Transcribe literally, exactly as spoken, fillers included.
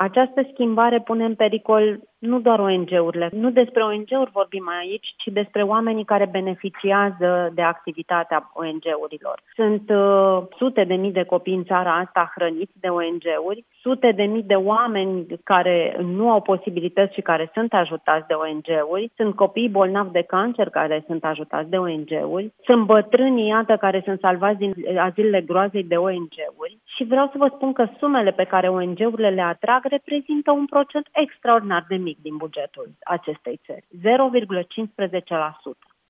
Această schimbare pune în pericol nu doar O N G-urile. Nu despre O N G-uri vorbim aici, ci despre oamenii care beneficiază de activitatea O N G-urilor. Sunt uh, sute de mii de copii în țara asta hrăniți de O N G-uri, sute de mii de oameni care nu au posibilități și care sunt ajutați de O N G-uri, sunt copii bolnavi de cancer care sunt ajutați de O N G-uri, sunt bătrâni, iată, care sunt salvați din azilele groazei de O N G-uri și vreau să vă spun că sumele pe care O N G-urile le atrag reprezintă un procent extraordinar de mic din bugetul acestei țări, zero virgulă cincisprezece la sută.